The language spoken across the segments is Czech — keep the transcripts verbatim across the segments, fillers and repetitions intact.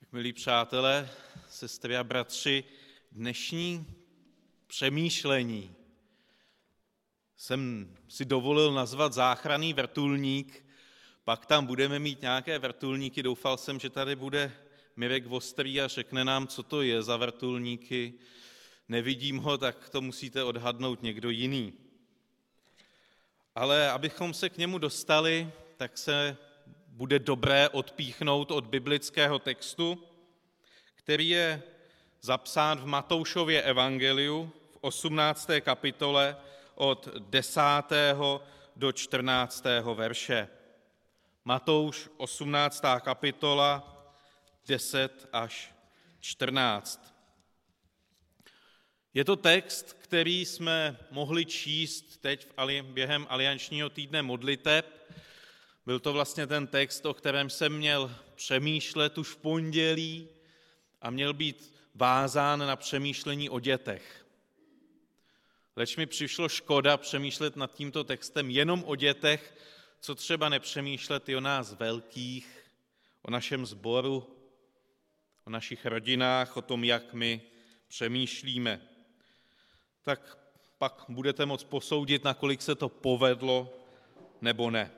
Milí přátelé, sestry a bratři, dnešní přemýšlení jsem si dovolil nazvat záchranný vrtulník, pak tam budeme mít nějaké vrtulníky, doufal jsem, že tady bude Mirek Vostrý a řekne nám, co to je za vrtulníky. Nevidím ho, tak to musíte odhadnout někdo jiný. Ale abychom se k němu dostali, tak se bude dobré odpíchnout od biblického textu, který je zapsán v Matoušově evangeliu v osmnácté kapitole od desátého do čtrnáctého verše. Matouš osmnáctá kapitola deset až čtrnáct. Je to text, který jsme mohli číst teď v ali, během aliančního týdne modliteb. Byl to vlastně ten text, o kterém jsem měl přemýšlet už v pondělí a měl být vázán na přemýšlení o dětech. Leč mi přišlo škoda přemýšlet nad tímto textem jenom o dětech, co třeba nepřemýšlet i o nás velkých, o našem sboru, o našich rodinách, o tom, jak my přemýšlíme. Tak pak budete moct posoudit, nakolik se to povedlo nebo ne.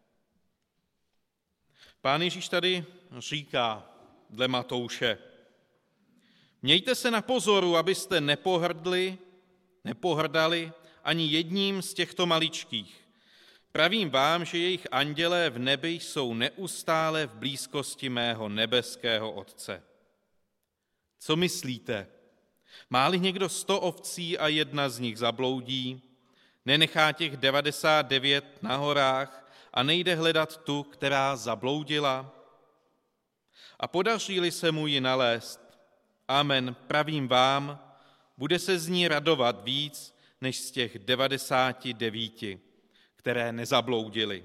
Pán Ježíš tady říká dle Matouše: Mějte se na pozoru, abyste nepohrdli, nepohrdali ani jedním z těchto maličkých. Pravím vám, že jejich andělé v nebi jsou neustále v blízkosti mého nebeského Otce. Co myslíte? Má-li někdo sto ovcí a jedna z nich zabloudí, nenechá těch devadesát devět na horách a nejde hledat tu, která zabloudila? A podaří-li se mu ji nalézt, amen, pravím vám, bude se z ní radovat víc, než z těch devadesáti devíti, které nezabloudily.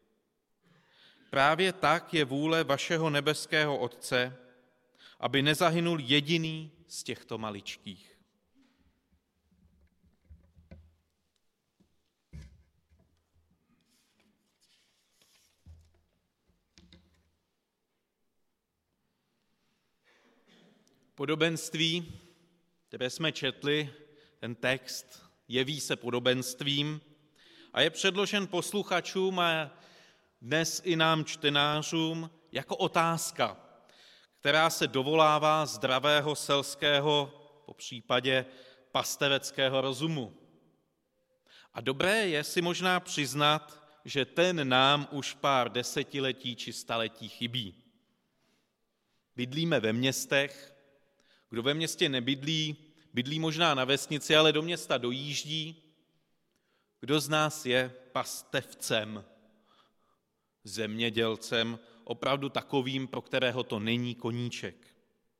Právě tak je vůle vašeho nebeského Otce, aby nezahynul jediný z těchto maličkých. Podobenství, které jsme četli, ten text jeví se podobenstvím a je předložen posluchačům a dnes i nám čtenářům jako otázka, která se dovolává zdravého selského, po případě pasteveckého rozumu. A dobré je si možná přiznat, že ten nám už pár desetiletí či staletí chybí. Bydlíme ve městech. Kdo ve městě nebydlí, bydlí možná na vesnici, ale do města dojíždí. Kdo z nás je pastevcem, zemědělcem, opravdu takovým, pro kterého to není koníček?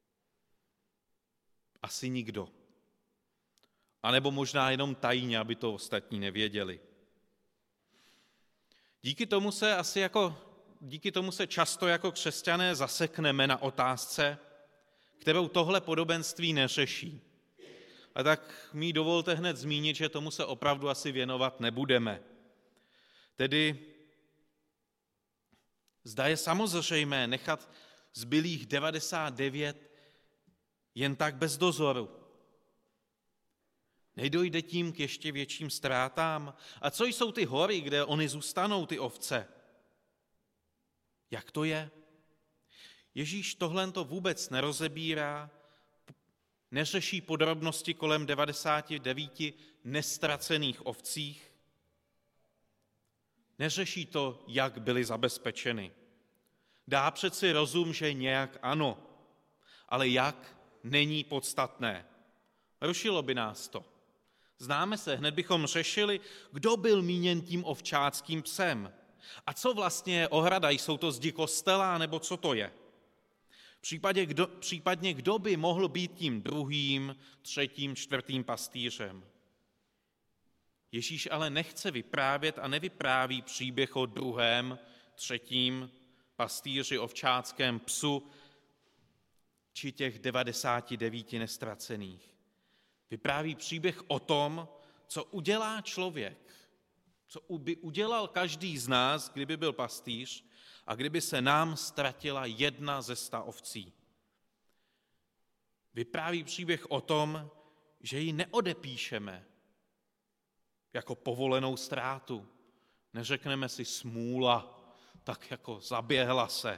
Asi nikdo. A nebo možná jenom tajně, aby to ostatní nevěděli. Díky tomu se asi jako, díky tomu se často jako křesťané zasekneme na otázce, kterou tohle podobenství neřeší. A tak mi dovolte hned zmínit, že tomu se opravdu asi věnovat nebudeme. Tedy zda je samozřejmé nechat zbylých devadesát devět jen tak bez dozoru. Nejdojde tím k ještě větším ztrátám? A co jsou ty hory, kde oni zůstanou, ty ovce? Jak to je? Ježíš tohle to vůbec nerozebírá, neřeší podrobnosti kolem devadesáti devíti nestracených ovcích, neřeší to, jak byly zabezpečeny. Dá přeci rozum, že nějak ano, ale jak není podstatné. Rušilo by nás to. Známe se, hned bychom řešili, kdo byl míněn tím ovčáckým psem. A co vlastně je ohrada, jsou to zdi kostela, nebo co to je? Případně kdo, případně kdo by mohl být tím druhým, třetím, čtvrtým pastýřem. Ježíš ale nechce vyprávět a nevypráví příběh o druhém, třetím pastýři, ovčáckém psu či těch devadesáti devíti nestracených. Vypráví příběh o tom, co udělá člověk, co by udělal každý z nás, kdyby byl pastýř a kdyby se nám ztratila jedna ze sta ovcí. vypráví příběh o tom, že ji neodepíšeme jako povolenou ztrátu. Neřekneme si smůla, tak jako zaběhla se.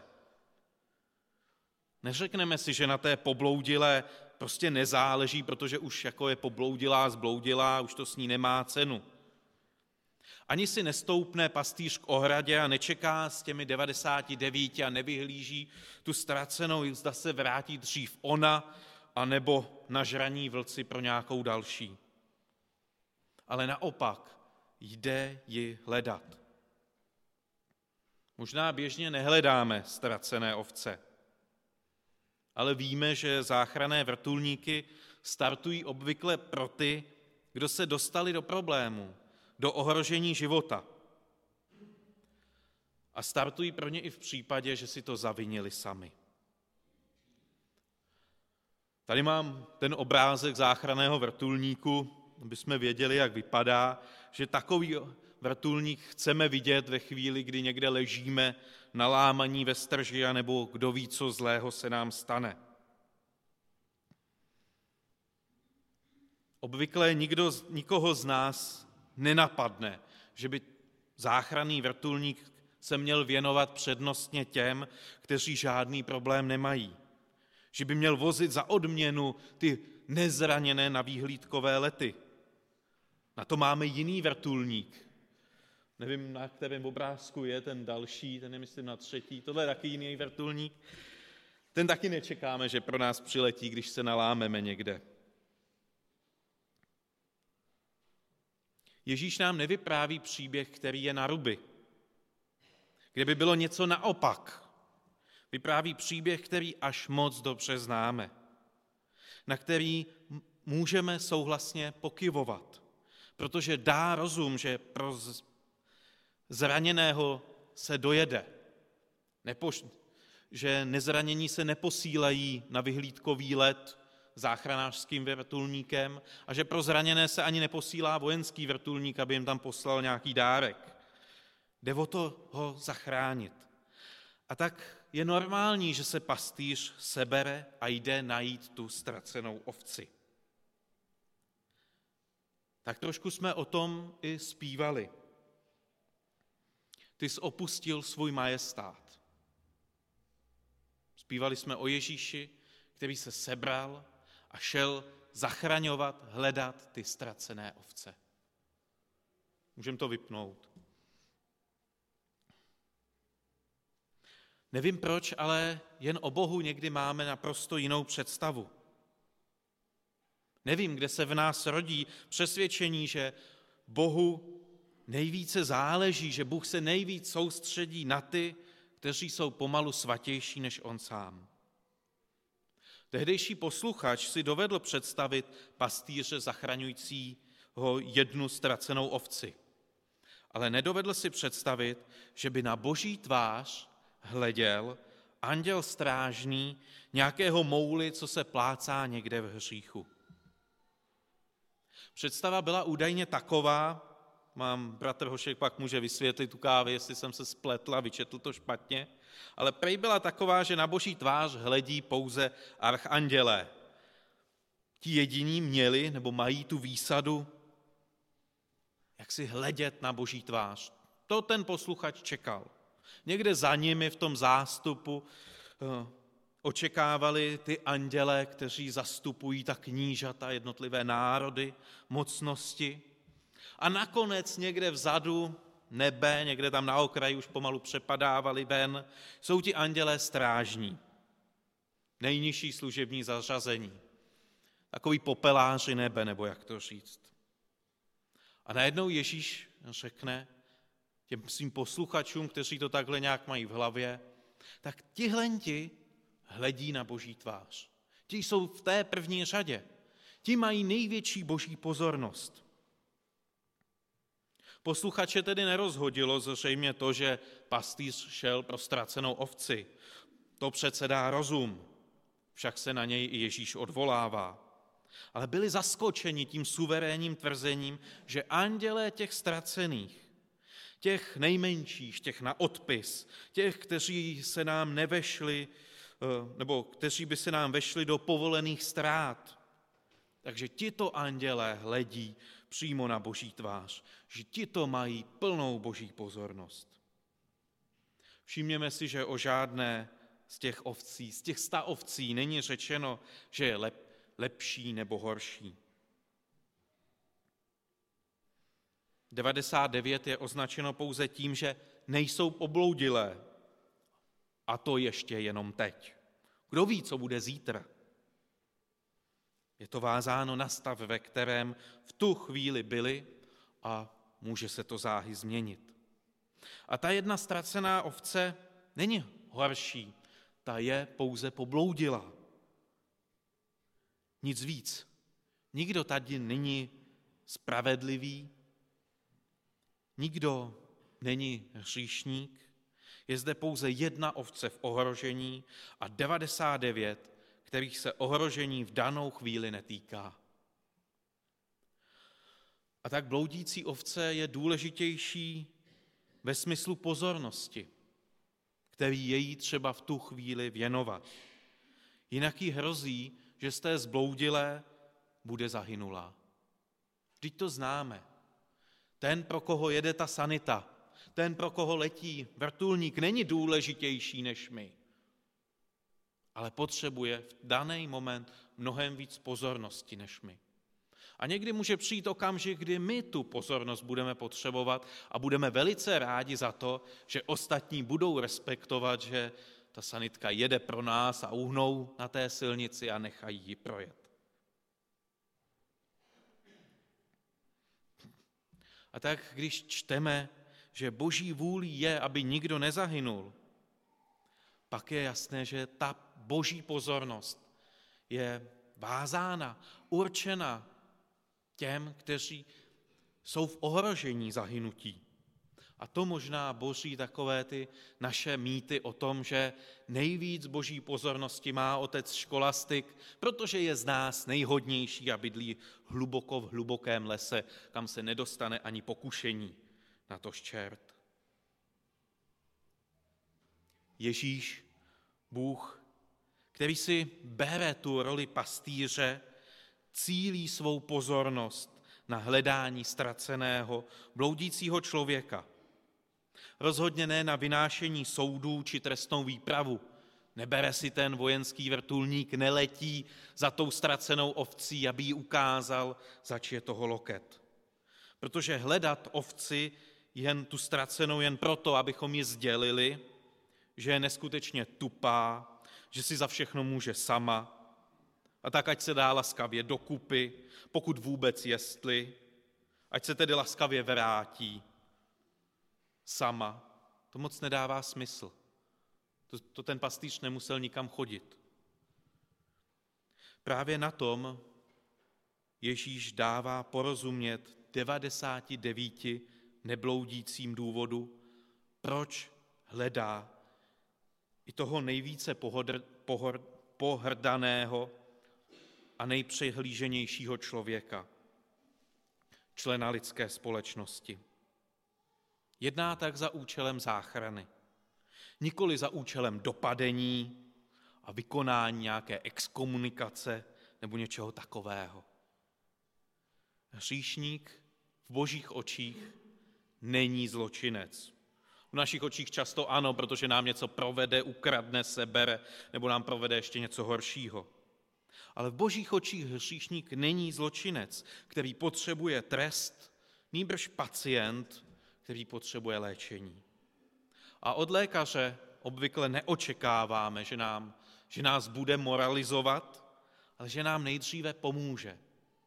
Neřekneme si, že na té pobloudilé prostě nezáleží, protože už jako je pobloudilá, zbloudilá, už to s ní nemá cenu. Ani si nestoupne pastýř k ohradě a nečeká s těmi devadesáti devíti a nevyhlíží tu ztracenou, zda se vrátí dřív ona, anebo nažraní vlci pro nějakou další. Ale naopak jde ji hledat. Možná běžně nehledáme ztracené ovce, ale víme, že záchranné vrtulníky startují obvykle pro ty, kdo se dostali do problému, do ohrožení života. A startují pro ně i v případě, že si to zavinili sami. Tady mám ten obrázek záchranného vrtulníku, aby jsme věděli, jak vypadá, že takový vrtulník chceme vidět ve chvíli, kdy někde ležíme na lámaní ve strži, nebo kdo ví, co zlého se nám stane. Obvykle nikdo, nikoho z nás nenapadne, že by záchranný vrtulník se měl věnovat přednostně těm, kteří žádný problém nemají. Že by měl vozit za odměnu ty nezraněné na výhlídkové lety. Na to máme jiný vrtulník. Nevím, na kterém obrázku je ten další, ten je myslím na třetí, tohle je taky jiný vrtulník. Ten taky nečekáme, že pro nás přiletí, když se nalámeme někde. Ježíš nám nevypráví příběh, který je na ruby, kde by bylo něco naopak. Vypráví příběh, který až moc dobře známe, na který můžeme souhlasně pokyvovat, protože dá rozum, že pro zraněného se dojede, Nepoš- že nezranění se neposílají na vyhlídkový let záchranářským vrtulníkem a že pro zraněné se ani neposílá vojenský vrtulník, aby jim tam poslal nějaký dárek. Jde o to ho zachránit. A tak je normální, že se pastýř sebere a jde najít tu ztracenou ovci. Tak trošku jsme o tom i zpívali. Ty jsi opustil svůj majestát. Zpívali jsme o Ježíši, který se sebral a šel zachraňovat, hledat ty ztracené ovce. Můžeme to vypnout. Nevím proč, ale jen o Bohu někdy máme naprosto jinou představu. Nevím, kde se v nás rodí přesvědčení, že Bohu nejvíce záleží, že Bůh se nejvíc soustředí na ty, kteří jsou pomalu svatější než on sám. Tehdejší posluchač si dovedl představit pastýře zachraňujícího jednu ztracenou ovci, ale nedovedl si představit, že by na Boží tvář hleděl anděl strážný nějakého mouli, co se plácá někde v hříchu. Představa byla údajně taková, mám bratr Hošek pak může vysvětlit u kávy, jestli jsem se spletl a vyčetl to špatně, ale prej byla taková, že na Boží tvář hledí pouze archandělé. Ti jediní měli nebo mají tu výsadu, jak si hledět na Boží tvář. To ten posluchač čekal. Někde za nimi v tom zástupu očekávali ty andělé, kteří zastupují ta knížata, jednotlivé národy, mocnosti. A nakonec někde vzadu nebe, někde tam na okraji už pomalu přepadávali ven, jsou ti andělé strážní. Nejnižší služební zařazení. Takový popeláři nebe, nebo jak to říct. A najednou Ježíš řekne těm svým posluchačům, kteří to takhle nějak mají v hlavě, tak tihlenti hledí na Boží tvář. Ti jsou v té první řadě. Ti mají největší Boží pozornost. Posluchače tedy nerozhodilo zřejmě to, že pastýř šel pro ztracenou ovci. To přece dá rozum, však se na něj i Ježíš odvolává. Ale byli zaskočeni tím suverénním tvrzením, že andělé těch ztracených, těch nejmenších, těch na odpis, těch, kteří se nám nevešli nebo kteří by se nám vešli do povolených ztrát. Takže tito andělé hledí přímo na Boží tvář, že tito mají plnou Boží pozornost. Všimněme si, že o žádné z těch ovcí, z těch sta ovcí není řečeno, že je lep, lepší nebo horší. devadesát devět je označeno pouze tím, že nejsou obloudilé. A to ještě jenom teď. Kdo ví, co bude zítra? Je to vázáno na stav, ve kterém v tu chvíli byli a může se to záhy změnit. A ta jedna ztracená ovce není horší, ta je pouze pobloudila. Nic víc. Nikdo tady není spravedlivý, nikdo není hříšník, je zde pouze jedna ovce v ohrožení a devadesát devět, kterých se ohrožení v danou chvíli netýká. A tak bloudící ovce je důležitější ve smyslu pozornosti, který je jí třeba v tu chvíli věnovat. Jinak jí hrozí, že z té zbloudilé bude zahynulá. Vždyť to známe. Ten, pro koho jede ta sanita, ten, pro koho letí vrtulník, není důležitější než my, ale potřebuje v daný moment mnohem víc pozornosti než my. A někdy může přijít okamžik, kdy my tu pozornost budeme potřebovat a budeme velice rádi za to, že ostatní budou respektovat, že ta sanitka jede pro nás a uhnou na té silnici a nechají ji projet. A tak, když čteme, že Boží vůlí je, aby nikdo nezahynul, pak je jasné, že ta Boží pozornost je vázána, určena těm, kteří jsou v ohrožení zahynutí. A to možná boří takové ty naše mýty o tom, že nejvíc Boží pozornosti má otec Školastik, protože je z nás nejhodnější a bydlí hluboko v hlubokém lese, kam se nedostane ani pokušení, natož čert. Ježíš, Bůh, který si bere tu roli pastýře, cílí svou pozornost na hledání ztraceného, bloudícího člověka. Rozhodně ne na vynášení soudů či trestnou výpravu. Nebere si ten vojenský vrtulník, neletí za tou ztracenou ovcí, aby jí ukázal, zač je toho loket. Protože hledat ovci jen tu ztracenou jen proto, abychom ji sdělili, že je neskutečně tupá, že si za všechno může sama, a tak ať se dá laskavě dokupy, pokud vůbec jestli, ať se tedy laskavě vrátí sama. To moc nedává smysl. To, to ten pastýř nemusel nikam chodit. Právě na tom Ježíš dává porozumět devadesáti devíti nebloudícím důvodu, proč hledá i toho nejvíce pohodr, pohor, pohrdaného a nejpřehlíženějšího člověka, člena lidské společnosti. Jedná tak za účelem záchrany, nikoli za účelem dopadení a vykonání nějaké exkomunikace nebo něčeho takového. Hříšník v Božích očích není zločinec. V našich očích často ano, protože nám něco provede, ukradne, sebere nebo nám provede ještě něco horšího. Ale v Božích očích hříšník není zločinec, který potřebuje trest, nýbrž pacient, který potřebuje léčení. A od lékaře obvykle neočekáváme, že, nám, že nás bude moralizovat, ale že nám nejdříve pomůže.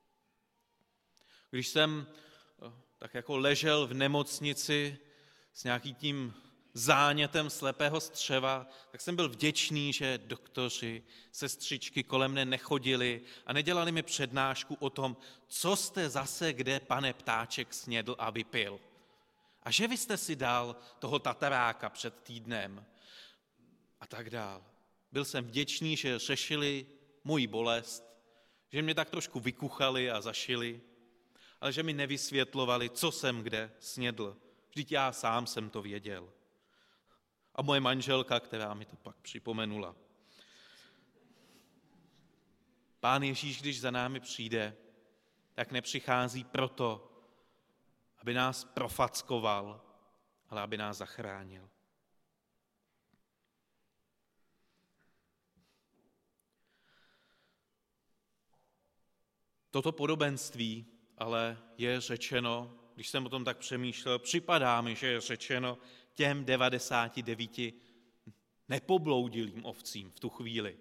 Když jsem tak jako ležel v nemocnici s nějakým tím zánětem slepého střeva, tak jsem byl vděčný, že doktoři, sestřičky kolem mne nechodili a nedělali mi přednášku o tom, co jste zase kde, pane ptáček, snědl a vypil. A že vy jste si dal toho tataráka před týdnem a tak dál. Byl jsem vděčný, že řešili moji bolest, že mě tak trošku vykuchali a zašili, ale že mi nevysvětlovali, co jsem kde snědl. Vždyť já sám jsem to věděl. A moje manželka, která mi to pak připomenula, Pán Ježíš, když za námi přijde, tak nepřichází proto, aby nás profackoval, ale aby nás zachránil. Toto podobenství ale je řečeno, když jsem o tom tak přemýšlel, připadá mi, že je řečeno těm devadesáti devíti nepobloudilým ovcím v tu chvíli.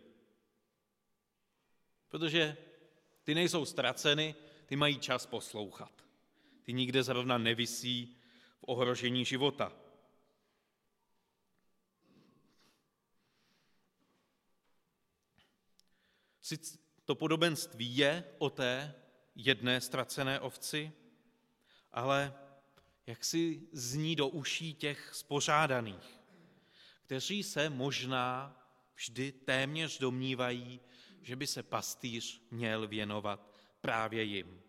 Protože ty nejsou ztraceny, ty mají čas poslouchat. Ty nikde zrovna nevisí v ohrožení života. Sice to podobenství je o té jedné ztracené ovci, ale jak si zní do uší těch spořádaných, kteří se možná vždy téměř domnívají, že by se pastýř měl věnovat právě jim.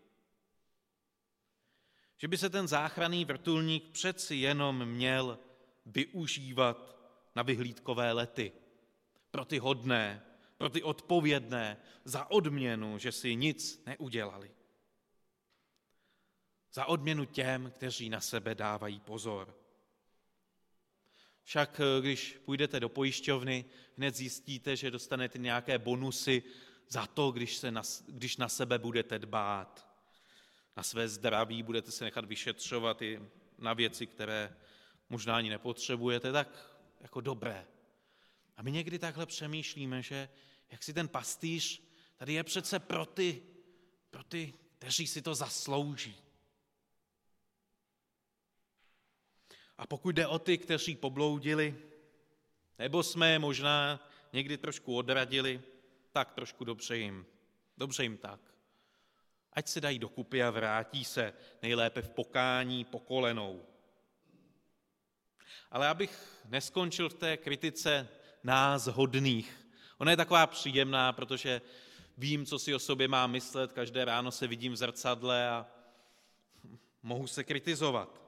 Že by se ten záchranný vrtulník přeci jenom měl využívat na vyhlídkové lety. Pro ty hodné, pro ty odpovědné, za odměnu, že si nic neudělali. Za odměnu těm, kteří na sebe dávají pozor. Však když půjdete do pojišťovny, hned zjistíte, že dostanete nějaké bonusy za to, když, se na, když na sebe budete dbát. Na své zdraví budete se nechat vyšetřovat i na věci, které možná ani nepotřebujete, tak jako dobré. A my někdy takhle přemýšlíme, že jak si ten pastýř tady je přece pro ty, pro ty, kteří si to zaslouží. A pokud jde o ty, kteří pobloudili, nebo jsme je možná někdy trošku odradili, tak trošku dobře jim. Dobře jim tak. Ať se dají dokupy a vrátí se, nejlépe v pokání po kolenou. Ale abych neskončil v té kritice nás hodných. Ona je taková příjemná, protože vím, co si o sobě mám myslet, každé ráno se vidím v zrcadle a mohu se kritizovat.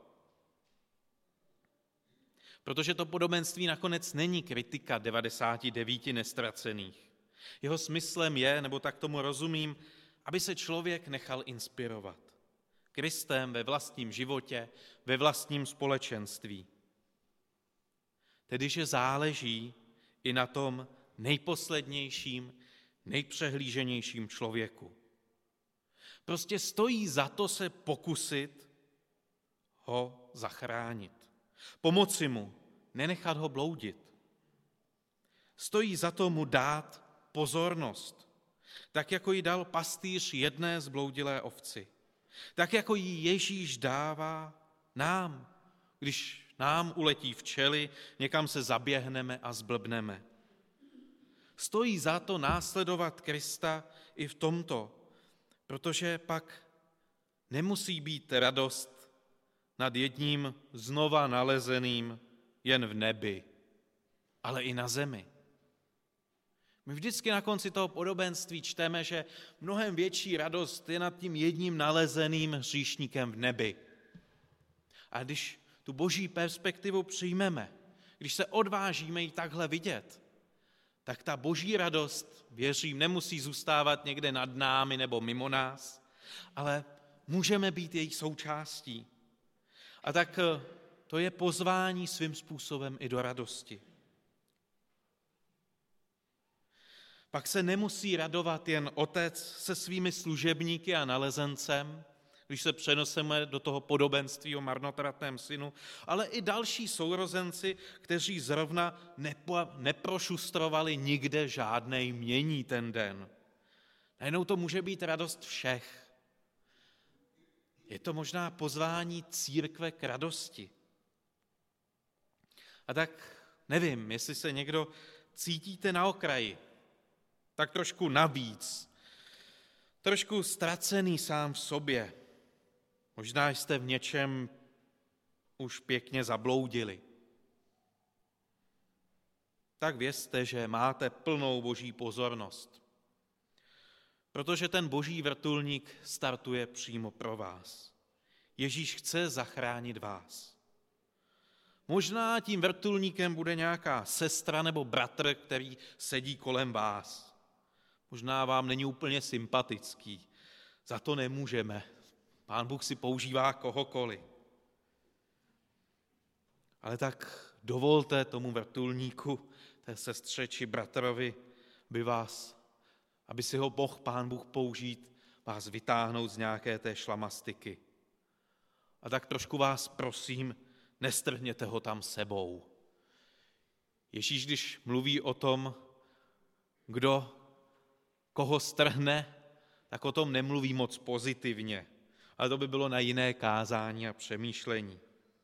Protože to podobenství nakonec není kritika devadesáti devíti nestracených. Jeho smyslem je, nebo tak tomu rozumím, aby se člověk nechal inspirovat Kristem ve vlastním životě, ve vlastním společenství. Tedy, že záleží i na tom nejposlednějším, nejpřehlíženějším člověku. Prostě stojí za to se pokusit ho zachránit. Pomoci mu, nenechat ho bloudit. Stojí za to mu dát pozornost, tak jako ji dal pastýř jedné zbloudilé ovci. Tak jako ji Ježíš dává nám, když nám uletí včely, někam se zaběhneme a zblbneme. Stojí za to následovat Krista i v tomto, protože pak nemusí být radost nad jedním znova nalezeným jen v nebi, ale i na zemi. My vždycky na konci toho podobenství čteme, že mnohem větší radost je nad tím jedním nalezeným hříšníkem v nebi. A když tu boží perspektivu přijmeme, když se odvážíme ji takhle vidět, tak ta boží radost, věřím, nemusí zůstávat někde nad námi nebo mimo nás, ale můžeme být její součástí. A tak to je pozvání svým způsobem i do radosti. Pak se nemusí radovat jen otec se svými služebníky a nalezencem, když se přenoseme do toho podobenství o marnotratném synu, ale i další sourozenci, kteří zrovna nepo, neprošustrovali nikde žádné jmění ten den. Najednou to může být radost všech. Je to možná pozvání církve k radosti. A tak nevím, jestli se někdo cítíte na okraji, tak trošku navíc, trošku ztracený sám v sobě. Možná jste v něčem už pěkně zabloudili. Tak vězte, že máte plnou boží pozornost, protože ten boží vrtulník startuje přímo pro vás. Ježíš chce zachránit vás. Možná tím vrtulníkem bude nějaká sestra nebo bratr, který sedí kolem vás. Možná vám není úplně sympatický, za to nemůžeme. Pán Bůh si používá kohokoliv. Ale tak dovolte tomu vrtulníku, té sestře či bratrovi, by vás, aby si ho mohl Pán Bůh použít, vás vytáhnout z nějaké té šlamastiky. A tak trošku vás prosím, nestrhněte ho tam sebou. Ježíš, když mluví o tom, kdo koho strhne, tak o tom nemluví moc pozitivně, ale to by bylo na jiné kázání a přemýšlení.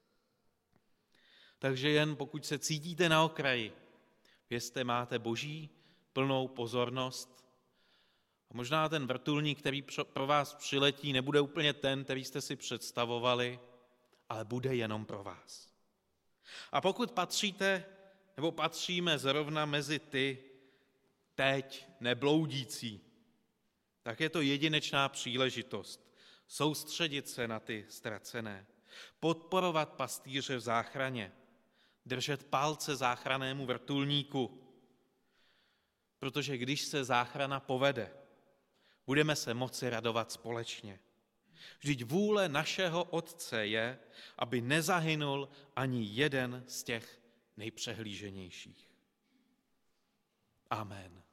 Takže jen pokud se cítíte na okraji, vězte, máte Boží plnou pozornost. A možná ten vrtulník, který pro vás přiletí, nebude úplně ten, který jste si představovali, ale bude jenom pro vás. A pokud patříte, nebo patříme zrovna mezi ty teď nebloudící, tak je to jedinečná příležitost soustředit se na ty ztracené, podporovat pastýře v záchraně, držet palce záchrannému vrtulníku, protože když se záchrana povede, budeme se moci radovat společně. Vždyť vůle našeho Otce je, aby nezahynul ani jeden z těch nejpřehlíženějších. Amen.